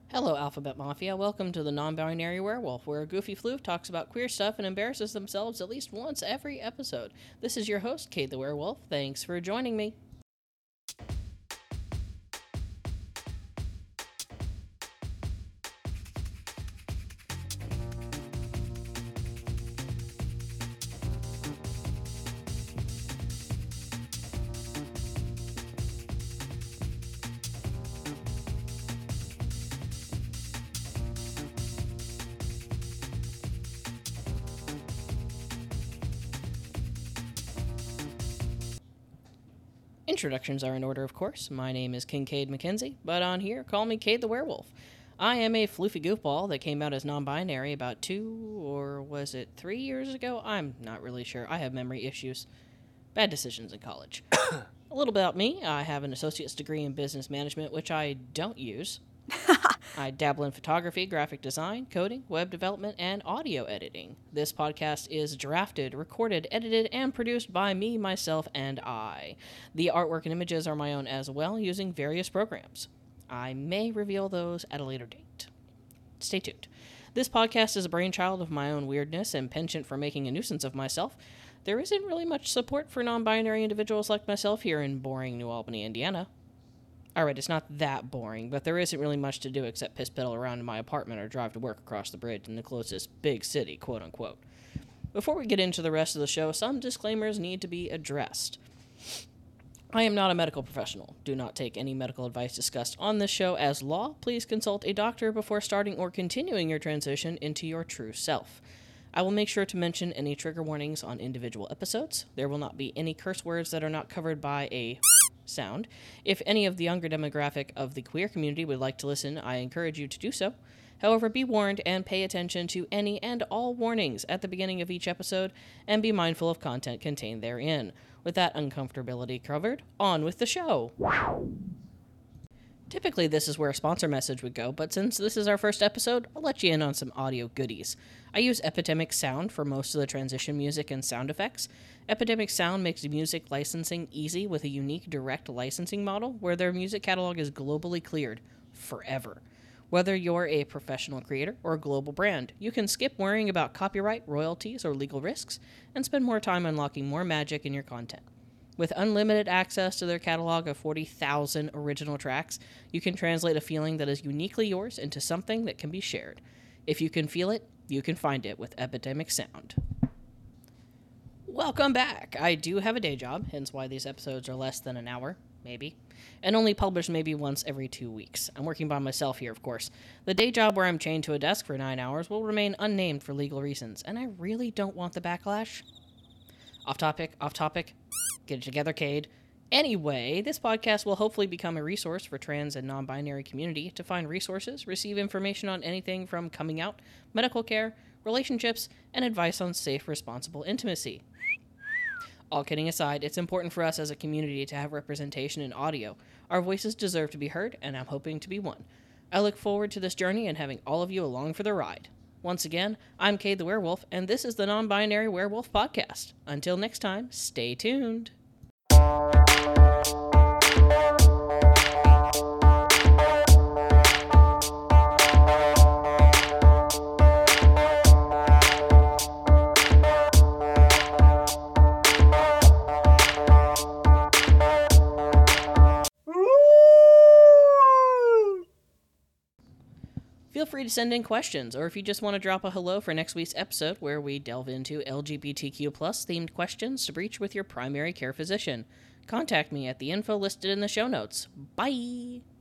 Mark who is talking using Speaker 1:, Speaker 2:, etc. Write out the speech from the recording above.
Speaker 1: Hello, Alphabet Mafia. Welcome to the Non-Binary Werewolf, where a goofy floof talks about queer stuff and embarrasses themselves at least once every episode. This is your host, Kate the Werewolf. Thanks for joining me. Introductions are in order, of course. My name is Kincaid McKenzie, but on here, call me Kate the Werewolf. I am a floofy goofball that came out as non-binary about 3 years ago? I'm not really sure. I have memory issues. Bad decisions in college. A little about me. I have an associate's degree in business management, which I don't use. I dabble in photography, graphic design, coding, web development, and audio editing. This podcast is drafted, recorded, edited, and produced by me, myself, and I. The artwork and images are my own as well, using various programs. I may reveal those at a later date. Stay tuned. This podcast is a brainchild of my own weirdness and penchant for making a nuisance of myself. There isn't really much support for non-binary individuals like myself here in boring New Albany, Indiana. Alright, it's not that boring, but there isn't really much to do except piss pedal around in my apartment or drive to work across the bridge in the closest big city, quote-unquote. Before we get into the rest of the show, some disclaimers need to be addressed. I am not a medical professional. Do not take any medical advice discussed on this show as law. Please consult a doctor before starting or continuing your transition into your true self. I will make sure to mention any trigger warnings on individual episodes. There will not be any curse words that are not covered by a sound. If any of the younger demographic of the queer community would like to listen, I encourage you to do so. However, be warned and pay attention to any and all warnings at the beginning of each episode, and be mindful of content contained therein. With that uncomfortability covered, on with the show! Typically, this is where a sponsor message would go, but since this is our first episode, I'll let you in on some audio goodies. I use Epidemic Sound for most of the transition music and sound effects. Epidemic Sound makes music licensing easy with a unique direct licensing model where their music catalog is globally cleared forever. Whether you're a professional creator or a global brand, you can skip worrying about copyright, royalties, or legal risks, and spend more time unlocking more magic in your content. With unlimited access to their catalog of 40,000 original tracks, you can translate a feeling that is uniquely yours into something that can be shared. If you can feel it, you can find it with Epidemic Sound. Welcome back! I do have a day job, hence why these episodes are less than an hour, maybe, and only published maybe once every 2 weeks. I'm working by myself here, of course. The day job where I'm chained to a desk for 9 hours will remain unnamed for legal reasons, and I really don't want the backlash. Off topic. Get it together, Cade. Anyway, this podcast will hopefully become a resource for trans and non-binary community to find resources, receive information on anything from coming out, medical care, relationships, and advice on safe, responsible intimacy. All kidding aside, it's important for us as a community to have representation in audio. Our voices deserve to be heard, and I'm hoping to be one. I look forward to this journey and having all of you along for the ride. Once again, I'm Kate the Werewolf, and this is the Non-Binary Werewolf Podcast. Until next time, stay tuned. Feel free to send in questions, or if you just want to drop a hello for next week's episode where we delve into LGBTQ+ themed questions to breach with your primary care physician. Contact me at the info listed in the show notes. Bye!